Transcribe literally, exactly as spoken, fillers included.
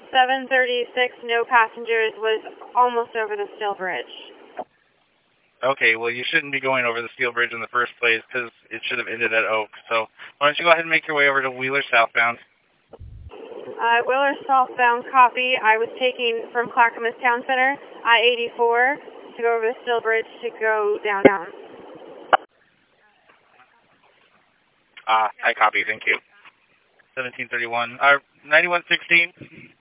seven thirty-six, no passengers, was almost over the Steel Bridge. Okay, well, you shouldn't be going over the Steel Bridge in the first place because it should have ended at Oak. So why don't you go ahead and make your way over to Wheeler southbound? Uh, Wheeler southbound, copy. I was taking from Clackamas Town Center, I eighty-four, to go over the Steel Bridge to go downtown. Ah, I copy, thank you. seventeen thirty-one, uh, ninety-one sixteen.